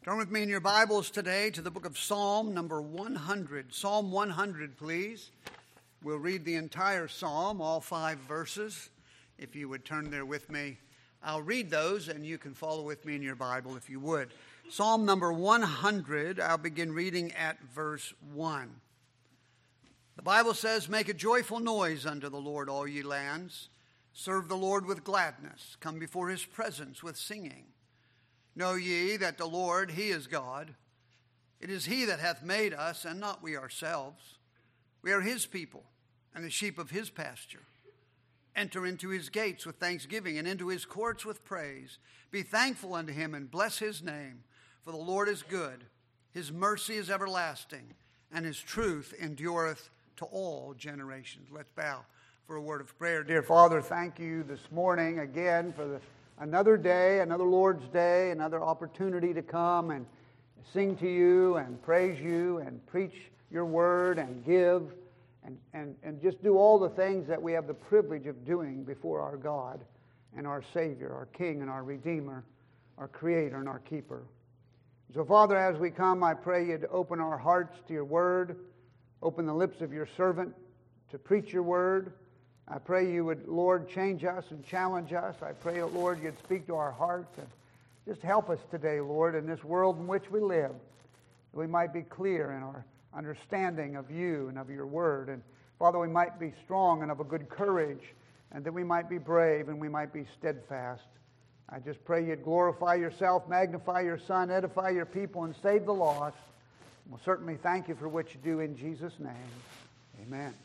Turn with me in your Bibles today to the book of Psalm number 100. Psalm 100, please. We'll read the entire psalm, all 5 verses. If you would turn there with me, I'll read those and you can follow with me in your Bible if you would. Psalm number 100, I'll begin reading at verse 1. The Bible says, "Make a joyful noise unto the Lord, all ye lands. Serve the Lord with gladness. Come before his presence with singing. Know ye that the Lord, he is God. It is he that hath made us, and not we ourselves. We are his people, and the sheep of his pasture. Enter into his gates with thanksgiving, and into his courts with praise. Be thankful unto him, and bless his name. For the Lord is good. His mercy is everlasting, and his truth endureth to all generations." Let's bow for a word of prayer. Dear Father, thank you this morning again for another day, another Lord's Day, another opportunity to come and sing to you and praise you and preach your word and give and just do all the things that we have the privilege of doing before our God and our Savior, our King and our Redeemer, our Creator and our Keeper. So, Father, as we come, I pray you to open our hearts to your word, open the lips of your servant to preach your word. I pray you would, Lord, change us and challenge us. I pray, Lord, you'd speak to our hearts and just help us today, Lord, in this world in which we live, that we might be clear in our understanding of you and of your word. And, Father, we might be strong and of a good courage, and that we might be brave and we might be steadfast. I just pray you'd glorify yourself, magnify your Son, edify your people, and save the lost. We'll certainly thank you for what you do in Jesus' name. Amen.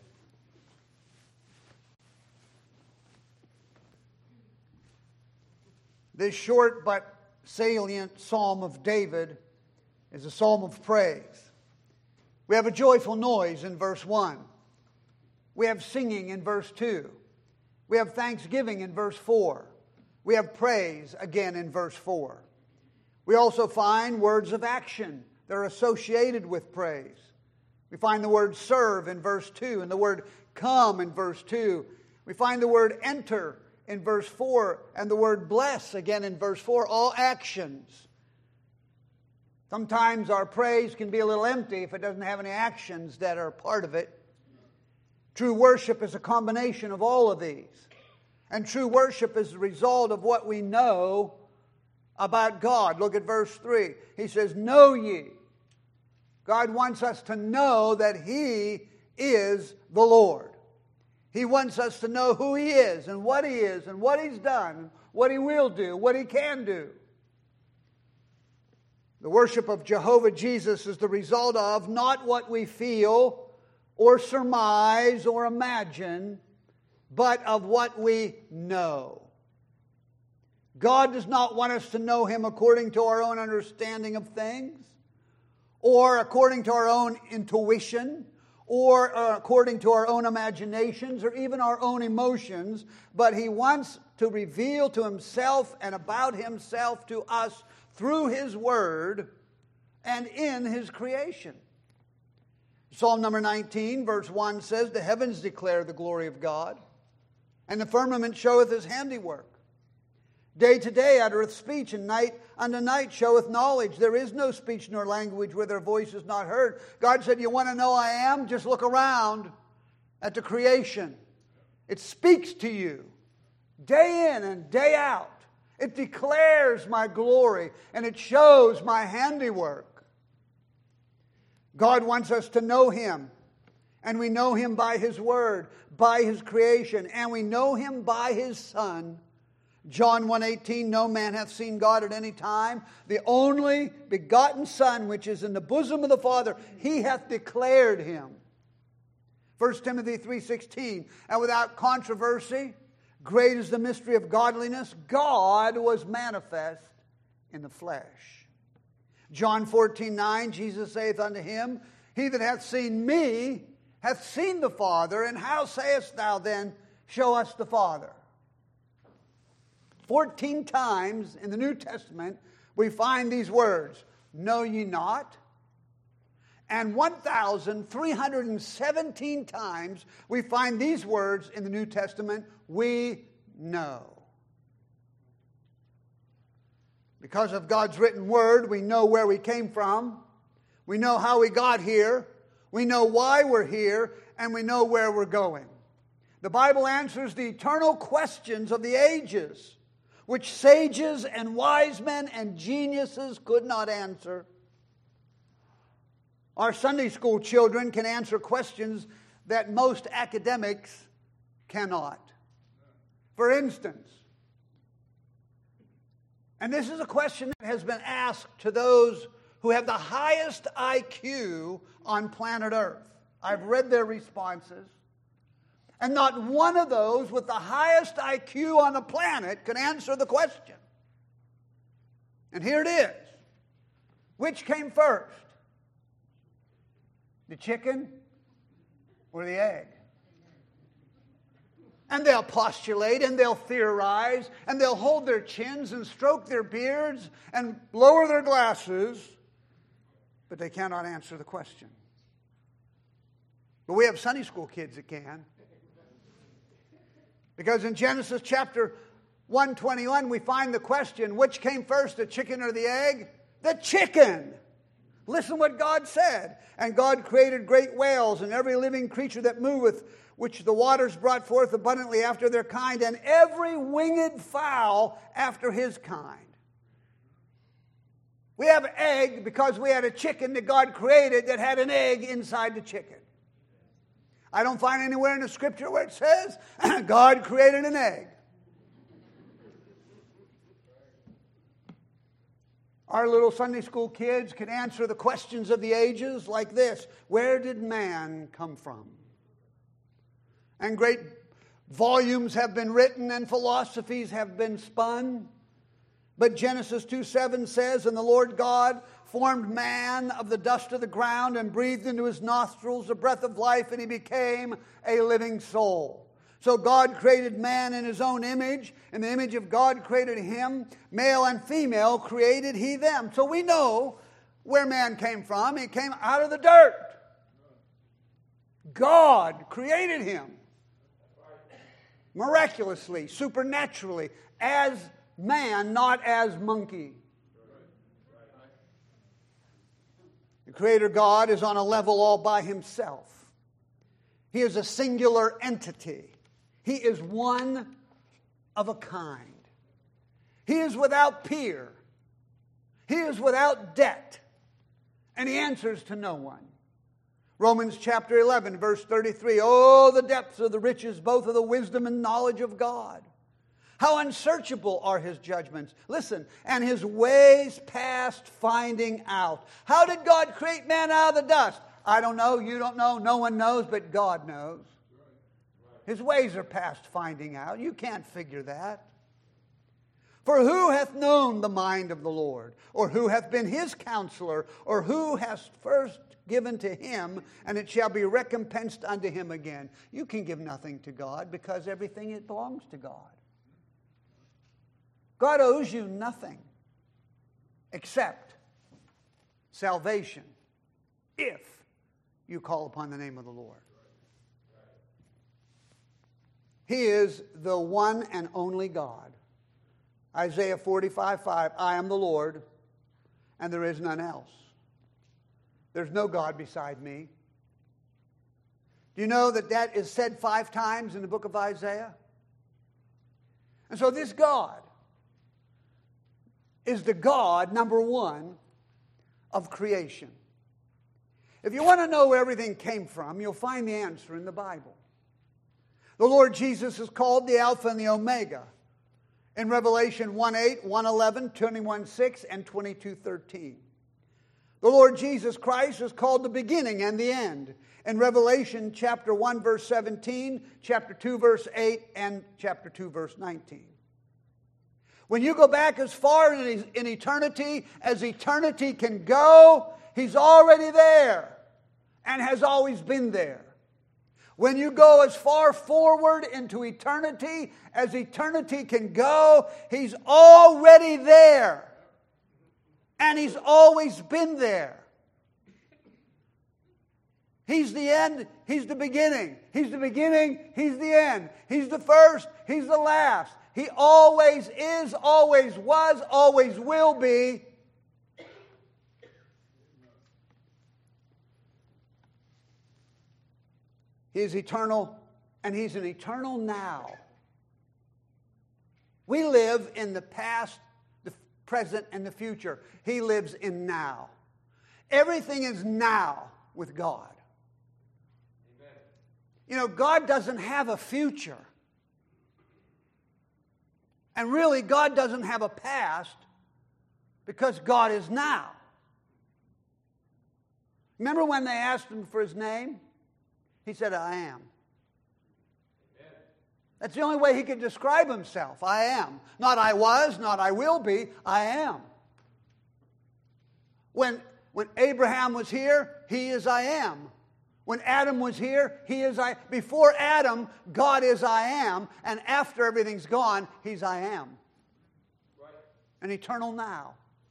This short but salient Psalm of David is a psalm of praise. We have a joyful noise in verse 1. We have singing in verse 2. We have thanksgiving in verse 4. We have praise again in verse 4. We also find words of action that are associated with praise. We find the word serve in verse 2 and the word come in verse 2. We find the word enter in verse 4, and the word bless again in verse 4, all actions. Sometimes our praise can be a little empty if it doesn't have any actions that are part of it. True worship is a combination of all of these. And true worship is the result of what we know about God. Look at verse 3. He says, "Know ye." God wants us to know that he is the Lord. He wants us to know who he is and what he's done, what he will do, what he can do. The worship of Jehovah Jesus is the result of not what we feel or surmise or imagine, but of what we know. God does not want us to know him according to our own understanding of things, or according to our own intuition, or according to our own imaginations, or even our own emotions, but he wants to reveal to himself and about himself to us through his word and in his creation. Psalm number 19, verse 1 says, "The heavens declare the glory of God, and the firmament showeth his handiwork. Day to day uttereth speech, and night unto night showeth knowledge. There is no speech nor language where their voice is not heard." God said, you want to know I am? Just look around at the creation. It speaks to you day in and day out. It declares my glory, and it shows my handiwork. God wants us to know him, and we know him by his word, by his creation, and we know him by his Son. John 1:18, "No man hath seen God at any time. The only begotten Son, which is in the bosom of the Father, he hath declared him." 1 Timothy 3:16, "And without controversy, great is the mystery of godliness. God was manifest in the flesh." John 14:9, Jesus saith unto him, "He that hath seen me hath seen the Father, and how sayest thou then, show us the Father?" 14 times in the New Testament we find these words, "Know ye not?" And 1,317 times we find these words in the New Testament, "We know." Because of God's written word, we know where we came from. We know how we got here. We know why we're here. And we know where we're going. The Bible answers the eternal questions of the ages, which sages and wise men and geniuses could not answer. Our Sunday school children can answer questions that most academics cannot. For instance, and this is a question that has been asked to those who have the highest IQ on planet Earth. I've read their responses. And not one of those with the highest IQ on the planet can answer the question. And here it is. Which came first? The chicken or the egg? And they'll postulate and they'll theorize and they'll hold their chins and stroke their beards and lower their glasses, but they cannot answer the question. But we have Sunday school kids that can. Because in Genesis chapter 1:21 we find the question, which came first, the chicken or the egg? The chicken. Listen what God said. And God created great whales and every living creature that moveth, which the waters brought forth abundantly after their kind, and every winged fowl after his kind. We have egg because we had a chicken that God created that had an egg inside the chicken. I don't find anywhere in the scripture where it says God created an egg. Our little Sunday school kids can answer the questions of the ages like this. Where did man come from? And great volumes have been written and philosophies have been spun. But Genesis 2:7 says, and the Lord God formed man of the dust of the ground and breathed into his nostrils the breath of life, and he became a living soul. So God created man in his own image. In the image of God created him. Male and female created he them. So we know where man came from. He came out of the dirt. God created him miraculously, supernaturally, as man, not as monkey. The Creator God is on a level all by himself. He is a singular entity. He is one of a kind. He is without peer. He is without debt. And he answers to no one. Romans chapter 11, verse 33. Oh, the depths of the riches, both of the wisdom and knowledge of God. How unsearchable are his judgments. Listen, and his ways past finding out. How did God create man out of the dust? I don't know, you don't know, no one knows, but God knows. His ways are past finding out. You can't figure that. For who hath known the mind of the Lord? Or who hath been his counselor? Or who has first given to him, and it shall be recompensed unto him again? You can give nothing to God because everything it belongs to God. God owes you nothing except salvation if you call upon the name of the Lord. He is the one and only God. Isaiah 45:5, I am the Lord, and there is none else. There's no God beside me. Do you know that that is said 5 times in the book of Isaiah? And so this God is the God, number one, of creation. If you want to know where everything came from, you'll find the answer in the Bible. The Lord Jesus is called the Alpha and the Omega in Revelation 1:8, 1:11, 21:6, and 22:13. The Lord Jesus Christ is called the beginning and the end in Revelation chapter 1, verse 17, chapter 2, verse 8, and chapter 2, verse 19. When you go back as far in eternity as eternity can go, he's already there and has always been there. When you go as far forward into eternity as eternity can go, he's already there. And he's always been there. He's the end, he's the beginning. He's the beginning, he's the end. He's the first, he's the last. He always is, always was, always will be. He is eternal, and He's an eternal now. We live in the past, the present, and the future. He lives in now. Everything is now with God. Amen. You know, God doesn't have a future. And really, God doesn't have a past because God is now. Remember when they asked Him for His name? He said, I am. Amen. That's the only way He could describe Himself. I am. Not I was, not I will be. I am. When Abraham was here, He is I am. When Adam was here, He is I. Before Adam, God is I am. And after everything's gone, He's I am. Right. An eternal now.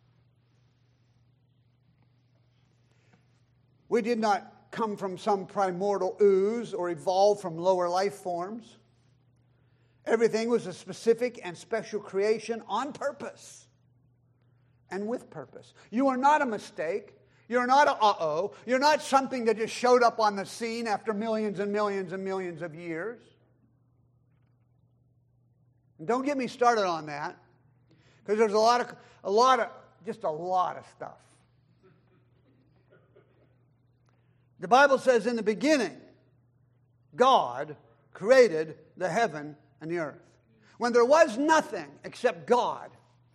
We did not come from some primordial ooze or evolve from lower life forms. Everything was a specific and special creation on purpose and with purpose. You are not a mistake. You're not a uh-oh. You're not something that just showed up on the scene after millions and millions and millions of years. And don't get me started on that, because there's a lot of stuff. The Bible says in the beginning, God created the heaven and the earth. When there was nothing except God,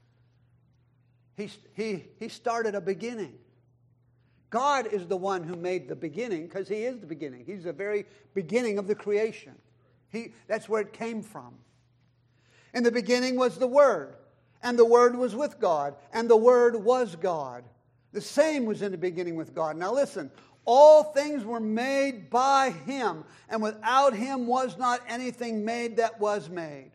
He started a beginning. God is the one who made the beginning because He is the beginning. He's the very beginning of the creation. That's where it came from. In the beginning was the Word, and the Word was with God, and the Word was God. The same was in the beginning with God. Now listen, all things were made by Him, and without Him was not anything made that was made.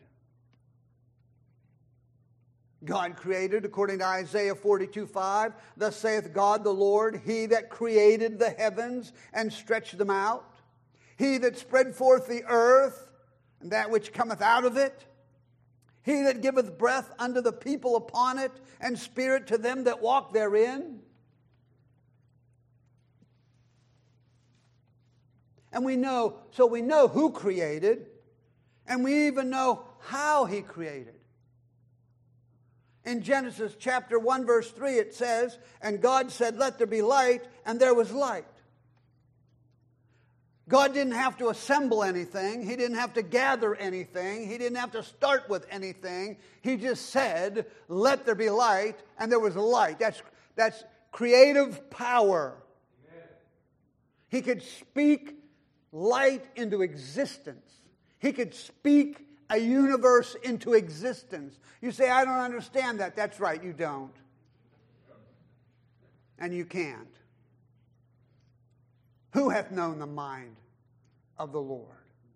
God created, according to Isaiah 42:5, thus saith God the Lord, He that created the heavens and stretched them out, He that spread forth the earth and that which cometh out of it, He that giveth breath unto the people upon it, and spirit to them that walk therein. And we know who created, and we even know how He created. In Genesis chapter 1 verse 3 it says, and God said, let there be light, and there was light. God didn't have to assemble anything. He didn't have to gather anything. He didn't have to start with anything. He just said, let there be light, and there was light. That's creative power. Amen. He could speak light into existence. He could speak a universe into existence. You say, I don't understand that. That's right, you don't. And you can't. Who hath known the mind of the Lord?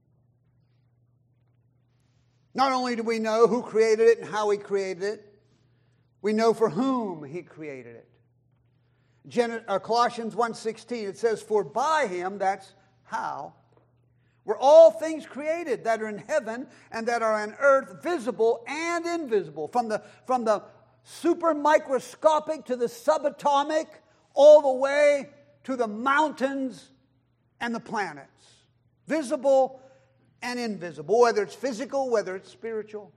Not only do we know who created it and how He created it, we know for whom He created it. Colossians 1:16, it says, for by Him, that's how, were all things created that are in heaven and that are on earth, visible and invisible. From the super microscopic to the subatomic, all the way to the mountains and the planets. Visible and invisible, whether it's physical, whether it's spiritual.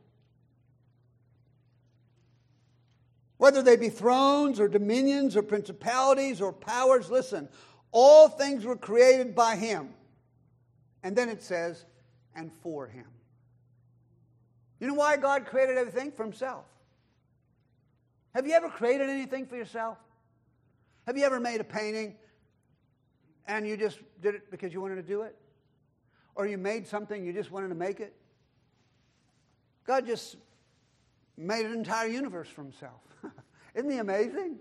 Whether they be thrones or dominions or principalities or powers, listen, all things were created by Him. And then it says, and for Him. You know why God created everything? For Himself. Have you ever created anything for yourself? Have you ever made a painting and you just did it because you wanted to do it? Or you made something, you just wanted to make it? God just made an entire universe for Himself. Isn't He amazing?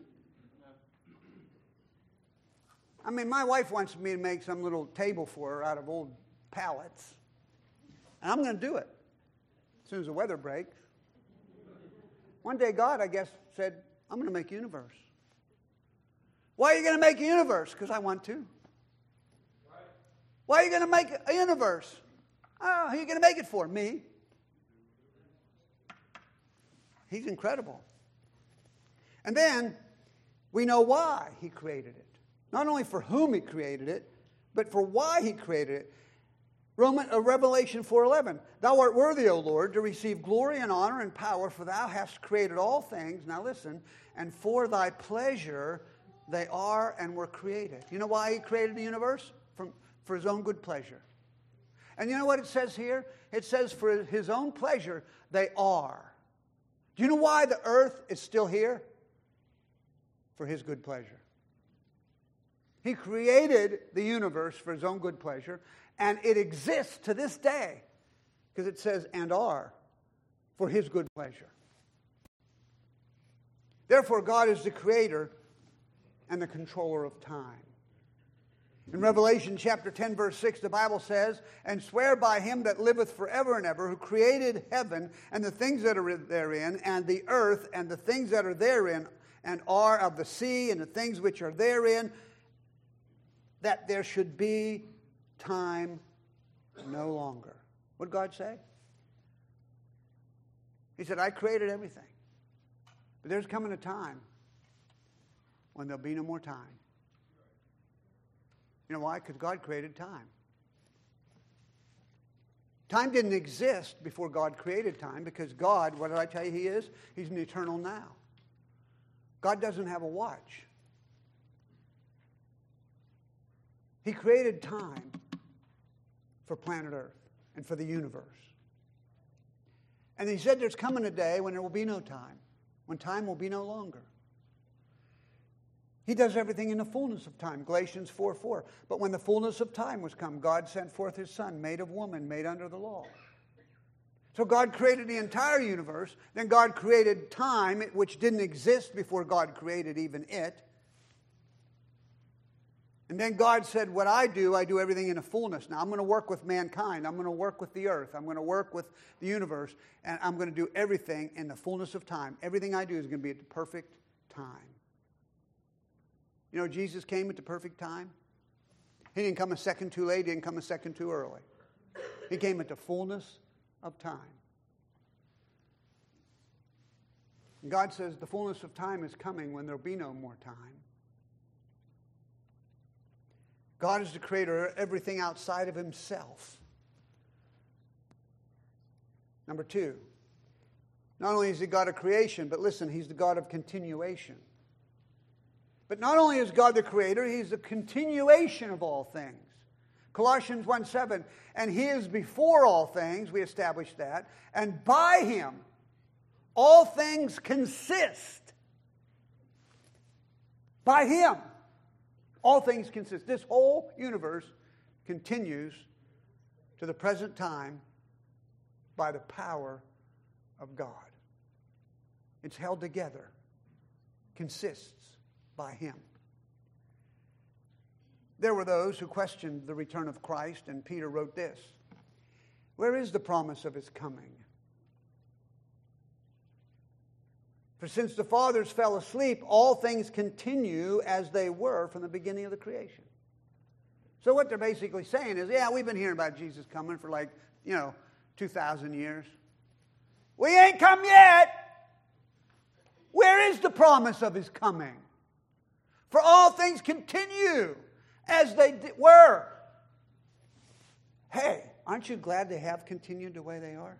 I mean, my wife wants me to make some little table for her out of old pallets. And I'm going to do it as soon as the weather breaks. One day God, I guess, said, I'm going to make a universe. Why are you going to make a universe? Because I want to. Why are you going to make a universe? Oh, who are you going to make it for? Me. He's incredible. And then we know why He created it. Not only for whom He created it, but for why He created it. Revelation 4:11. Thou art worthy, O Lord, to receive glory and honor and power, for Thou hast created all things. Now listen. And for Thy pleasure they are and were created. You know why He created the universe? For His own good pleasure. And you know what it says here? It says for His own pleasure they are. Do you know why the earth is still here? For His good pleasure. He created the universe for His own good pleasure, and it exists to this day because it says, and are, for His good pleasure. Therefore, God is the creator and the controller of time. In Revelation chapter 10, verse 6, the Bible says, and swear by Him that liveth forever and ever, who created heaven and the things that are therein, and the earth and the things that are therein, and are of the sea and the things which are therein, that there should be time no longer. What did God say? He said, I created everything. But there's coming a time when there'll be no more time. You know why? Because God created time. Time didn't exist before God created time because God, what did I tell you He is? He's an eternal now. God doesn't have a watch. He created time for planet Earth and for the universe. And He said there's coming a day when there will be no time, when time will be no longer. He does everything in the fullness of time, Galatians 4:4. But when the fullness of time was come, God sent forth His Son, made of woman, made under the law. So God created the entire universe. Then God created time, which didn't exist before God created even it. And then God said, what I do everything in a fullness. Now I'm going to work with mankind. I'm going to work with the earth. I'm going to work with the universe. And I'm going to do everything in the fullness of time. Everything I do is going to be at the perfect time. You know, Jesus came at the perfect time. He didn't come a second too late. He didn't come a second too early. He came at the fullness of time. And God says the fullness of time is coming when there'll be no more time. God is the creator of everything outside of Himself. Number two, not only is He God of creation, but listen, He's the God of continuation. But not only is God the creator, He's the continuation of all things. Colossians 1:7, and He is before all things, we established that, and by Him all things consist. By Him all things consist. This whole universe continues to the present time by the power of God. It's held together, consists by Him. There were those who questioned the return of Christ, and Peter wrote this, where is the promise of His coming? For since the fathers fell asleep, all things continue as they were from the beginning of the creation. So what they're basically saying is, yeah, we've been hearing about Jesus coming for 2,000 years. We ain't come yet. Where is the promise of His coming? For all things continue as they were. Hey, aren't you glad they have continued the way they are?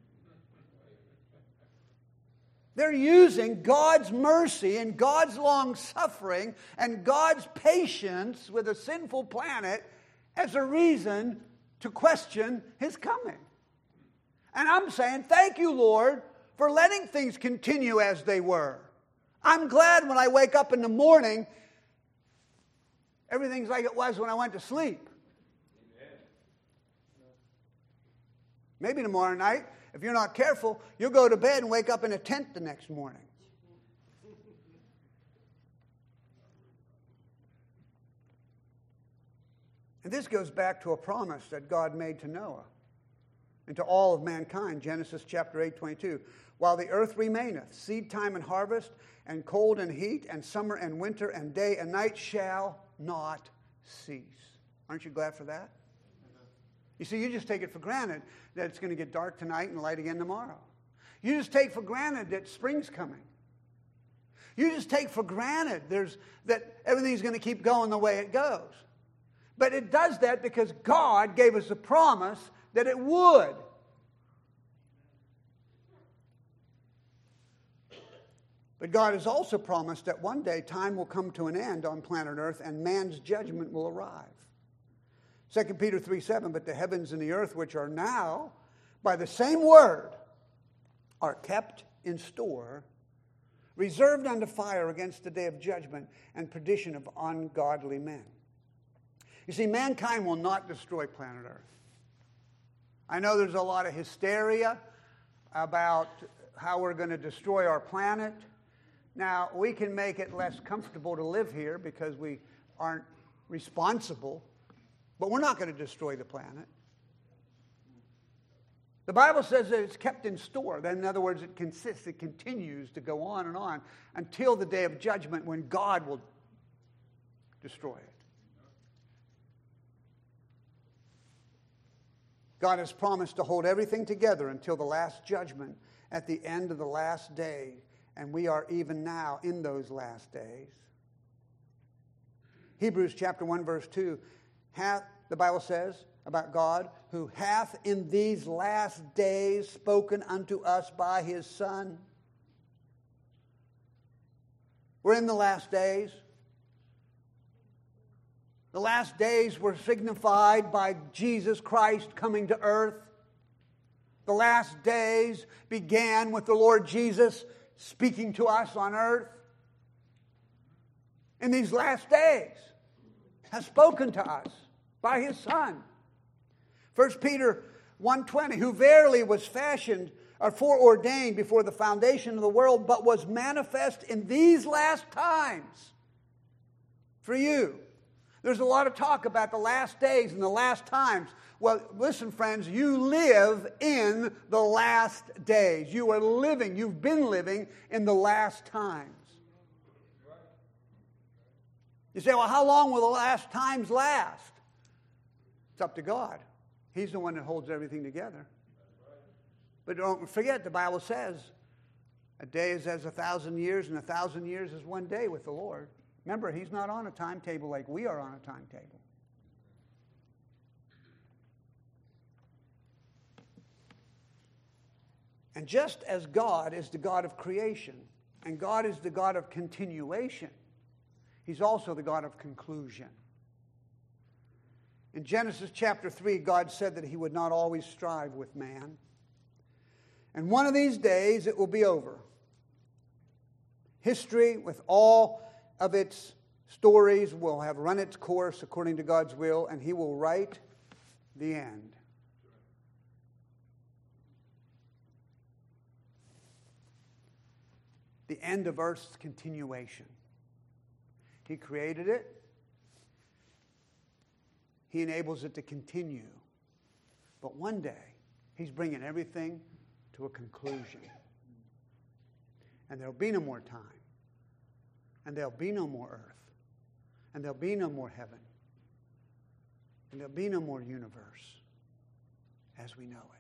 They're using God's mercy and God's long suffering and God's patience with a sinful planet as a reason to question His coming. And I'm saying, thank you, Lord, for letting things continue as they were. I'm glad when I wake up in the morning, everything's like it was when I went to sleep. Amen. Maybe tomorrow night, if you're not careful, you'll go to bed and wake up in a tent the next morning. And this goes back to a promise that God made to Noah and to all of mankind. Genesis chapter 8:22. While the earth remaineth, seed time and harvest, and cold and heat, and summer and winter, and day and night shall not cease. Aren't you glad for that? You see, you just take it for granted that it's going to get dark tonight and light again tomorrow. You just take for granted that spring's coming. You just take for granted that everything's going to keep going the way it goes. But it does that because God gave us a promise that it would. But God has also promised that one day time will come to an end on planet Earth and man's judgment will arrive. 2 Peter 3:7, but the heavens and the earth which are now, by the same word, are kept in store, reserved unto fire against the day of judgment and perdition of ungodly men. You see, mankind will not destroy planet Earth. I know there's a lot of hysteria about how we're going to destroy our planet. Now, we can make it less comfortable to live here because we aren't responsible, but we're not going to destroy the planet. The Bible says that it's kept in store. Then, in other words, it continues to go on and on until the day of judgment when God will destroy it. God has promised to hold everything together until the last judgment at the end of the last day. And we are even now in those last days. Hebrews chapter 1 verse 2, the Bible says about God, who hath in these last days spoken unto us by his Son. We're in the last days. The last days were signified by Jesus Christ coming to earth. The last days began with the Lord Jesus speaking to us on earth. In these last days has spoken to us by his Son. 1 Peter 1:20, who verily was fashioned or foreordained before the foundation of the world, but was manifest in these last times for you. There's a lot of talk about the last days and the last times. Well, listen, friends, you live in the last days. You are living, you've been living in the last times. You say, well, how long will the last times last? It's up to God. He's the one that holds everything together. But don't forget, the Bible says, a day is as 1,000 years, and 1,000 years is one day with the Lord. Remember, he's not on a timetable like we are on a timetable. And just as God is the God of creation, and God is the God of continuation, he's also the God of conclusion. In Genesis chapter 3, God said that he would not always strive with man. And one of these days it will be over. History, with all of its stories, will have run its course according to God's will, and he will write the end. The end of Earth's continuation. He created it. He enables it to continue. But one day, he's bringing everything to a conclusion. And there'll be no more time. And there'll be no more earth. And there'll be no more heaven. And there'll be no more universe as we know it.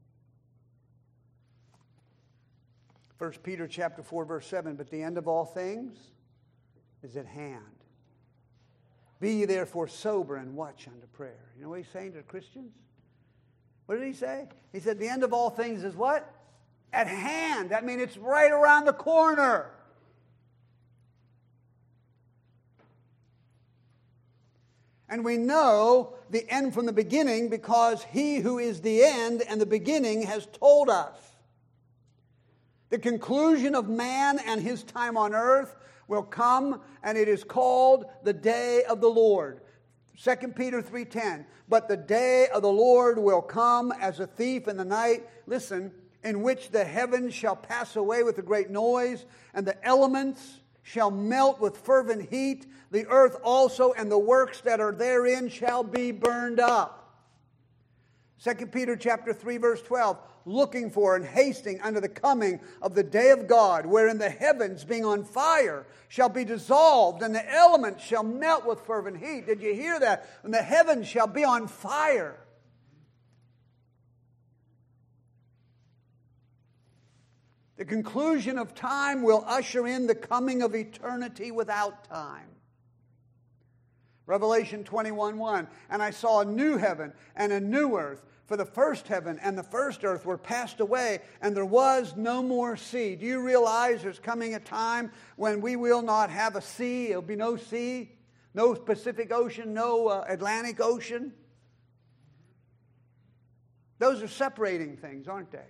1 Peter chapter 4, verse 7, but the end of all things is at hand. Be ye therefore sober and watch unto prayer. You know what he's saying to Christians? What did he say? He said the end of all things is what? At hand. That means it's right around the corner. And we know the end from the beginning because he who is the end and the beginning has told us. The conclusion of man and his time on earth will come, and it is called the day of the Lord. 2 Peter 3:10, but the day of the Lord will come as a thief in the night, listen, in which the heavens shall pass away with a great noise, and the elements shall melt with fervent heat, the earth also and the works that are therein shall be burned up. 2 Peter chapter 3, verse 12, looking for and hasting unto the coming of the day of God, wherein the heavens, being on fire, shall be dissolved, and the elements shall melt with fervent heat. Did you hear that? And the heavens shall be on fire. The conclusion of time will usher in the coming of eternity without time. Revelation 21:1, and I saw a new heaven and a new earth, for the first heaven and the first earth were passed away, and there was no more sea. Do you realize there's coming a time when we will not have a sea? There'll be no sea, no Pacific Ocean, no Atlantic Ocean. Those are separating things, aren't they?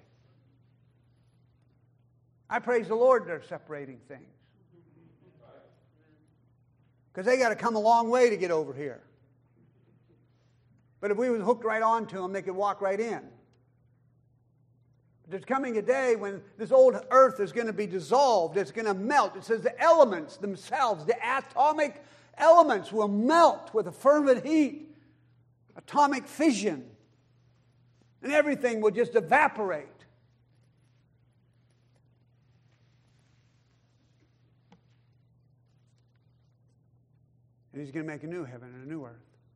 I praise the Lord they're separating things. Because they got to come a long way to get over here. But if we was hooked right onto them, they could walk right in. But there's coming a day when this old earth is going to be dissolved. It's going to melt. It says the elements themselves, the atomic elements will melt with a fervent heat. Atomic fission. And everything will just evaporate. And He's going to make a new heaven and a new earth.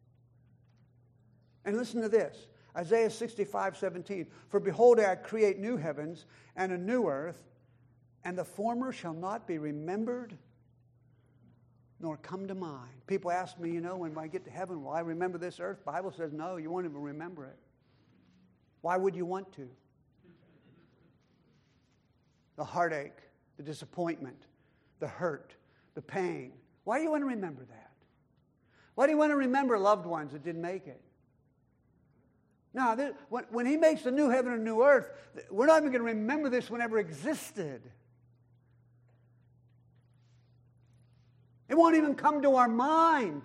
And listen to this. Isaiah 65:17. For behold, I create new heavens and a new earth, and the former shall not be remembered nor come to mind. People ask me, when I get to heaven, will I remember this earth? The Bible says no, you won't even remember it. Why would you want to? The heartache, the disappointment, the hurt, the pain. Why do you want to remember that? Why do you want to remember loved ones that didn't make it? No, when He makes a new heaven and a new earth, we're not even going to remember this one ever existed. It won't even come to our mind.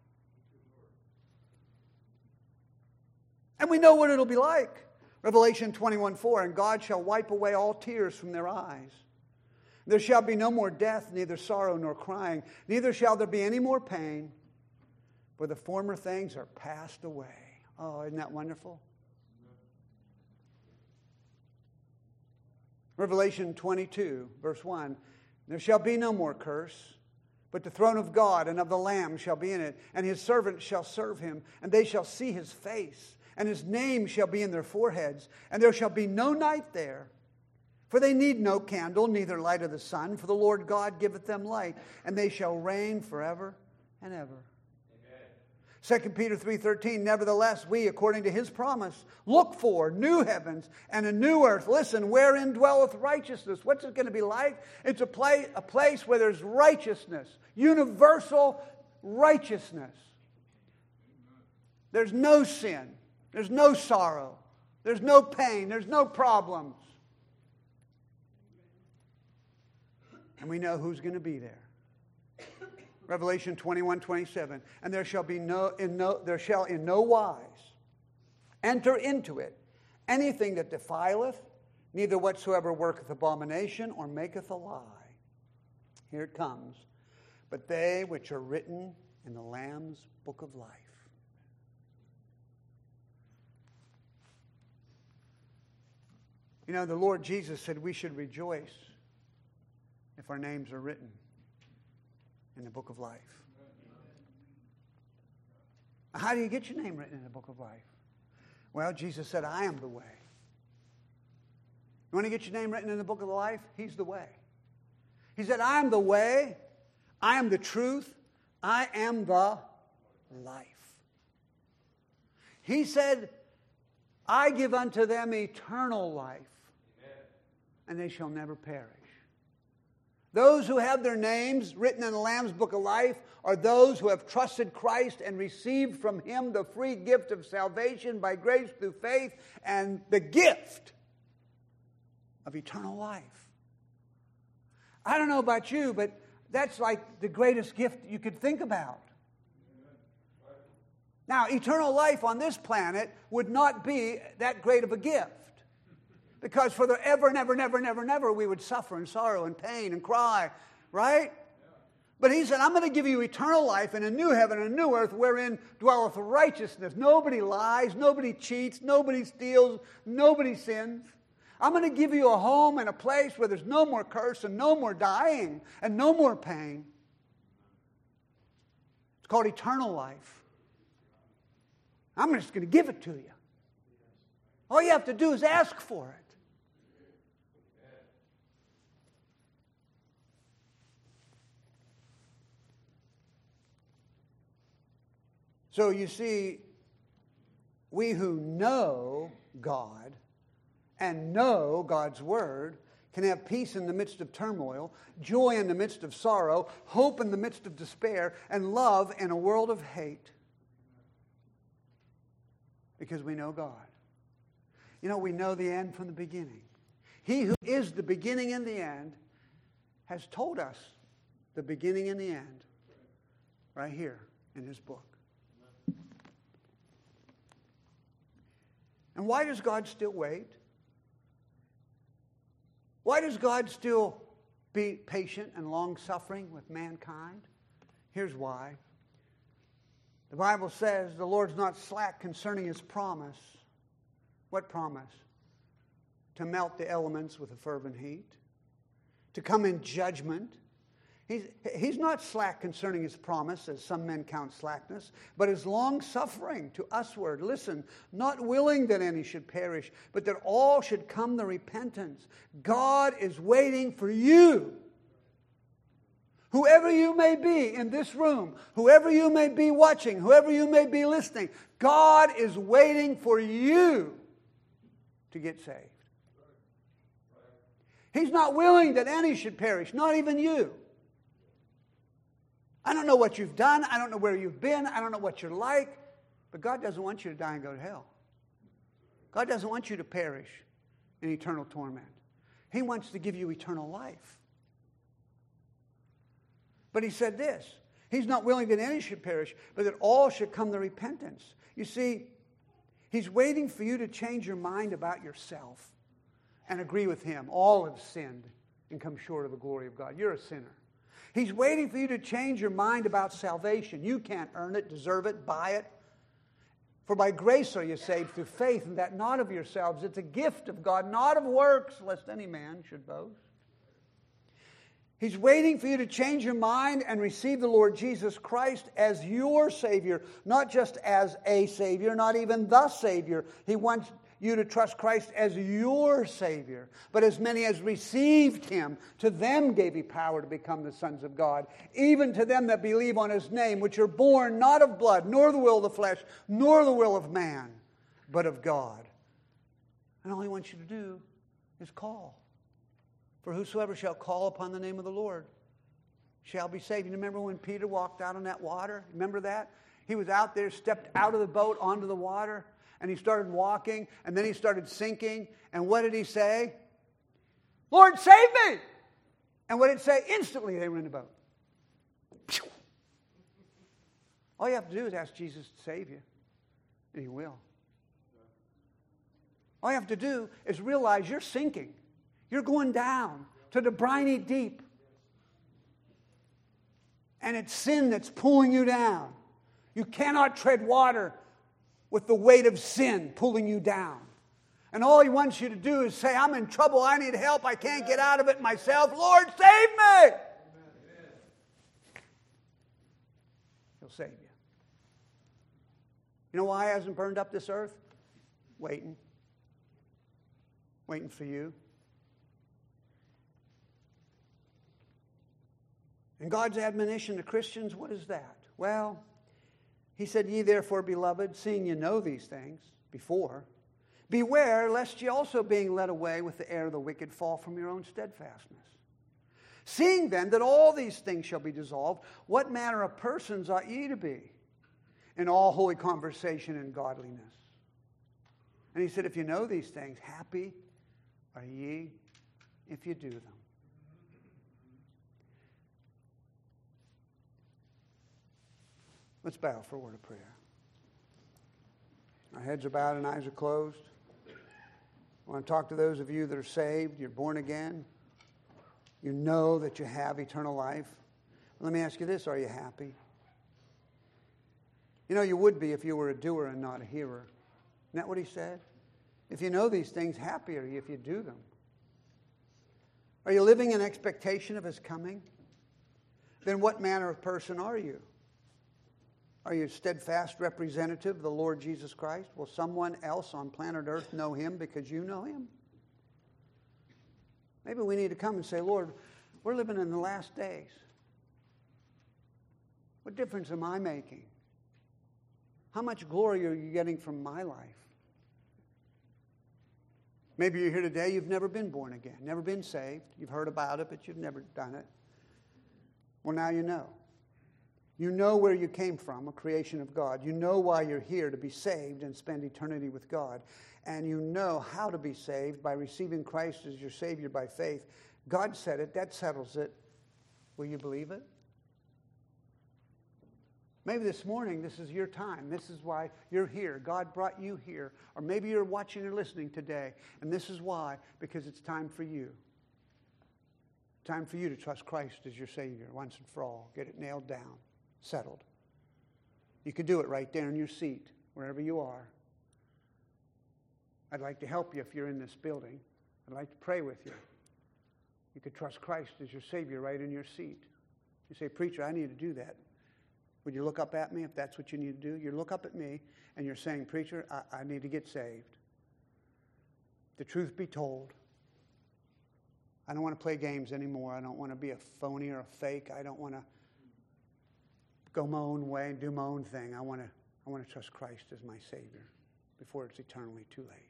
And we know what it'll be like. Revelation 21:4, and God shall wipe away all tears from their eyes. There shall be no more death, neither sorrow nor crying, neither shall there be any more pain, for the former things are passed away. Oh, isn't that wonderful? Revelation 22, verse 1, there shall be no more curse, but the throne of God and of the Lamb shall be in it, and His servants shall serve Him, and they shall see His face, and His name shall be in their foreheads, and there shall be no night there. For they need no candle, neither light of the sun, for the Lord God giveth them light, and they shall reign forever and ever. 2 Peter 3:13, nevertheless, we, according to His promise, look for new heavens and a new earth. Listen, wherein dwelleth righteousness. What's it going to be like? It's a place where there's righteousness, universal righteousness. There's no sin. There's no sorrow. There's no pain. There's no problems. And we know who's going to be there. Revelation 21:27, and there shall in no wise enter into it anything that defileth, neither whatsoever worketh abomination or maketh a lie. Here it comes. But they which are written in the Lamb's book of life. The Lord Jesus said we should rejoice if our names are written in the book of life. How do you get your name written in the book of life? Well, Jesus said, I am the way. You want to get your name written in the book of life? He's the way. He said, I am the way, I am the truth, I am the life. He said, I give unto them eternal life, and they shall never perish. Those who have their names written in the Lamb's book of life are those who have trusted Christ and received from Him the free gift of salvation by grace through faith and the gift of eternal life. I don't know about you, but that's like the greatest gift you could think about. Now, eternal life on this planet would not be that great of a gift. Because for the ever and ever and ever and ever and ever, we would suffer and sorrow and pain and cry, right? But He said, I'm going to give you eternal life in a new heaven and a new earth wherein dwelleth righteousness. Nobody lies, nobody cheats, nobody steals, nobody sins. I'm going to give you a home and a place where there's no more curse and no more dying and no more pain. It's called eternal life. I'm just going to give it to you. All you have to do is ask for it. So you see, we who know God and know God's Word can have peace in the midst of turmoil, joy in the midst of sorrow, hope in the midst of despair, and love in a world of hate. Because we know God. You know, we know the end from the beginning. He who is the beginning and the end has told us the beginning and the end right here in His book. And why does God still wait? Why does God still be patient and long-suffering with mankind? Here's why. The Bible says the Lord's not slack concerning His promise. What promise? To melt the elements with a fervent heat. To come in judgment. He's not slack concerning His promise, as some men count slackness, but is long-suffering to usward. Listen, not willing that any should perish, but that all should come to repentance. God is waiting for you. Whoever you may be in this room, whoever you may be watching, whoever you may be listening, God is waiting for you to get saved. He's not willing that any should perish, not even you. I don't know what you've done. I don't know where you've been. I don't know what you're like. But God doesn't want you to die and go to hell. God doesn't want you to perish in eternal torment. He wants to give you eternal life. But He said this. He's not willing that any should perish, but that all should come to repentance. You see, He's waiting for you to change your mind about yourself and agree with Him. All have sinned and come short of the glory of God. You're a sinner. He's waiting for you to change your mind about salvation. You can't earn it, deserve it, buy it. For by grace are you saved through faith, and that not of yourselves. It's a gift of God, not of works, lest any man should boast. He's waiting for you to change your mind and receive the Lord Jesus Christ as your Savior, not just as a Savior, not even the Savior. He wants you to trust Christ as your Savior. But as many as received Him, to them gave He power to become the sons of God, even to them that believe on His name, which are born not of blood, nor the will of the flesh, nor the will of man, but of God. And all He wants you to do is call. For whosoever shall call upon the name of the Lord shall be saved. You remember when Peter walked out on that water? Remember that? He was out there, stepped out of the boat onto the water, and he started walking, and then he started sinking. And what did he say? Lord, save me! And what did it say? Instantly they were in the boat. All you have to do is ask Jesus to save you, and He will. All you have to do is realize you're sinking. You're going down to the briny deep. And it's sin that's pulling you down. You cannot tread water with the weight of sin pulling you down. And all He wants you to do is say, I'm in trouble, I need help, I can't get out of it myself. Lord, save me! He'll save you. You know why He hasn't burned up this earth? Waiting. Waiting for you. And God's admonition to Christians, what is that? Well, He said, Ye therefore, beloved, seeing you know these things before, beware lest ye also being led away with the air of the wicked fall from your own steadfastness. Seeing then that all these things shall be dissolved, what manner of persons ought ye to be in all holy conversation and godliness? And He said, if you know these things, happy are ye if you do them. Let's bow for a word of prayer. Our heads are bowed and eyes are closed. I want to talk to those of you that are saved, you're born again. You know that you have eternal life. Let me ask you this, are you happy? You know, you would be if you were a doer and not a hearer. Isn't that what He said? If you know these things, happy are you if you do them. Are you living in expectation of His coming? Then what manner of person are you? Are you a steadfast representative of the Lord Jesus Christ? Will someone else on planet Earth know Him because you know Him? Maybe we need to come and say, Lord, we're living in the last days. What difference am I making? How much glory are you getting from my life? Maybe you're here today, you've never been born again, never been saved. You've heard about it, but you've never done it. Well, now you know. You know where you came from, a creation of God. You know why you're here, to be saved and spend eternity with God. And you know how to be saved by receiving Christ as your Savior by faith. God said it. That settles it. Will you believe it? Maybe this morning, this is your time. This is why you're here. God brought you here. Or maybe you're watching or listening today, and this is why, because it's time for you. Time for you to trust Christ as your Savior once and for all. Get it nailed down, settled. You could do it right there in your seat, wherever you are. I'd like to help you if you're in this building. I'd like to pray with you. You could trust Christ as your Savior right in your seat. You say, preacher, I need to do that. Would you look up at me if that's what you need to do? You look up at me and you're saying, preacher, I need to get saved. The truth be told, I don't want to play games anymore. I don't want to be a phony or a fake. I don't want to go my own way and do my own thing. I want to trust Christ as my Savior before it's eternally too late.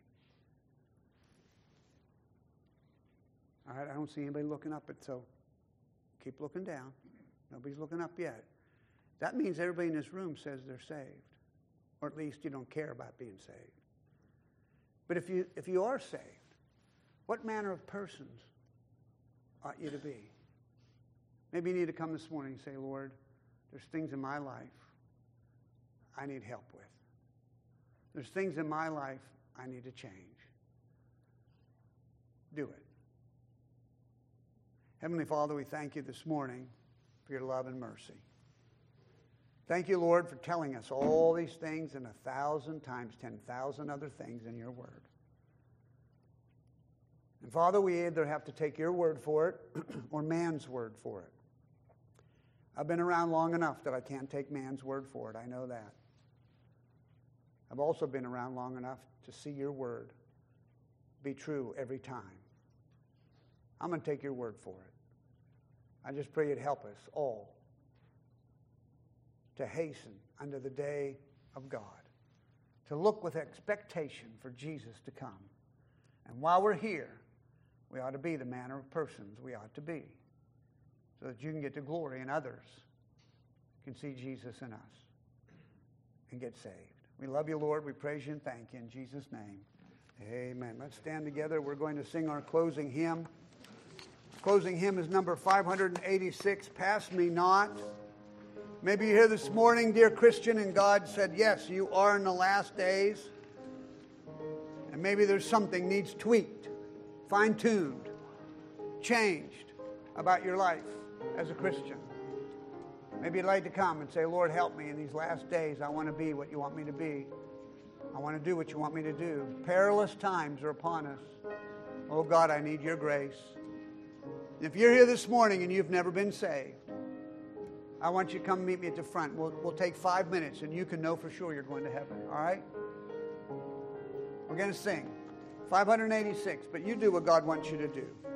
All right, I don't see anybody looking up, so keep looking down. Nobody's looking up yet. That means everybody in this room says they're saved. Or at least you don't care about being saved. But if you are saved, what manner of persons ought you to be? Maybe you need to come this morning and say, Lord, there's things in my life I need help with. There's things in my life I need to change. Do it. Heavenly Father, we thank you this morning for your love and mercy. Thank you, Lord, for telling us all these things and 1,000 times 10,000 other things in your word. And Father, we either have to take your word for it or man's word for it. I've been around long enough that I can't take man's word for it. I know that. I've also been around long enough to see your word be true every time. I'm going to take your word for it. I just pray you'd help us all to hasten unto the day of God, to look with expectation for Jesus to come. And while we're here, we ought to be the manner of persons we ought to be, so that you can get the glory and others can see Jesus in us and get saved. We love you, Lord. We praise you and thank you in Jesus' name. Amen. Let's stand together. We're going to sing our closing hymn. Closing hymn is number 586, Pass Me Not. Maybe you're here this morning, dear Christian, and God said, yes, you are in the last days. And maybe there's something needs tweaked, fine-tuned, changed about your life as a Christian. Maybe you'd like to come and say, Lord, help me in these last days. I want to be what you want me to be. I want to do what you want me to do. Perilous times are upon us. Oh, God, I need your grace. If you're here this morning and you've never been saved, I want you to come meet me at the front. We'll take 5 minutes and you can know for sure you're going to heaven. All right? We're going to sing 586, but you do what God wants you to do.